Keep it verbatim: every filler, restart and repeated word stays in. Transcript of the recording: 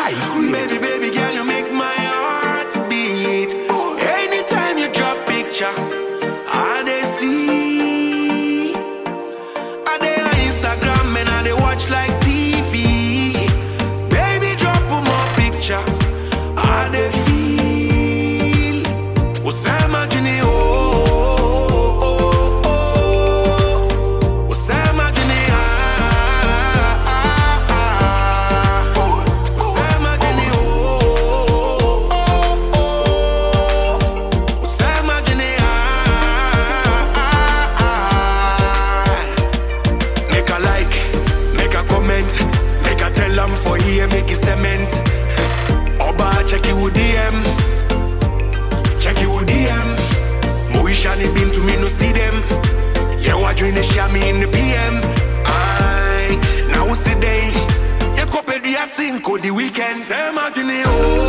high grade. Baby, baby girl, you make my heart beat. Anytime you drop picture, I they see. I they on Instagram and I they watch like T V. Baby, drop more picture, I they feel. What's that imagine it? For here make it cement. Oba check you D M, check you D M. Moishani been to me no see them. Yeah, what you in the share me in the P M. I now see day. You copy the cinco the weekend. Say magine oh.